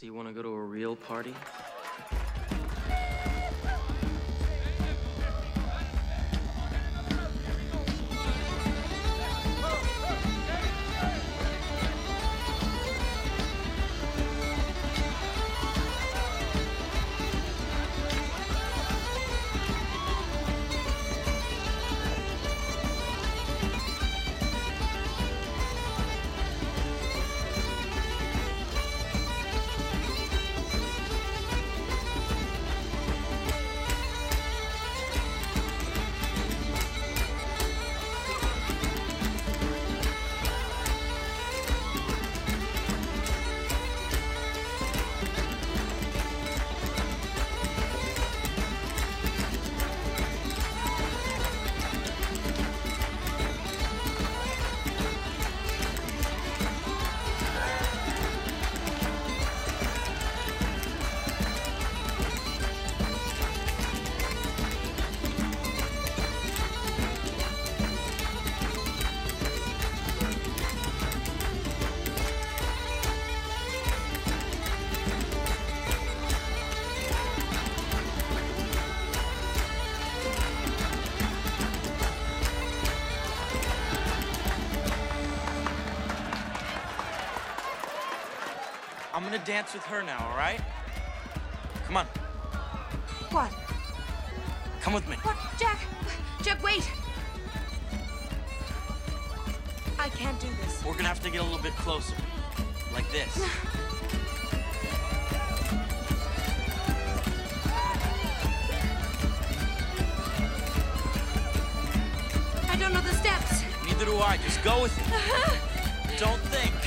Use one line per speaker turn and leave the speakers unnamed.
So you want to go to a real party? I'm gonna dance with her now, all right? Come on.
What?
Come with me.
What? Jack! Jack, wait! I can't do this.
We're gonna have to get a little bit closer. Like this.
I don't know the steps.
Neither do I. Just go with it. Don't think.